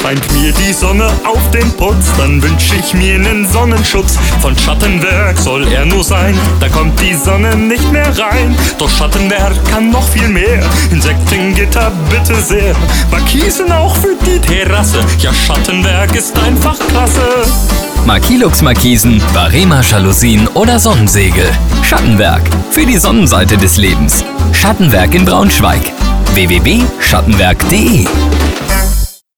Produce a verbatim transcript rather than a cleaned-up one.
scheint mir die Sonne auf den Putz, dann wünsch ich mir nen Sonnenschutz. Von Schattenwerk soll er nur sein, da kommt die Sonne nicht mehr rein. Doch Schattenwerk kann noch viel mehr, Insektengitter bitte sehr, Markisen auch für die Terrasse, ja Schattenwerk ist einfach klasse. Makilux Markisen, Barema Jalousien oder Sonnensegel. Schattenwerk für die Sonnenseite des Lebens. Schattenwerk in Braunschweig. w w w punkt schattenwerk punkt de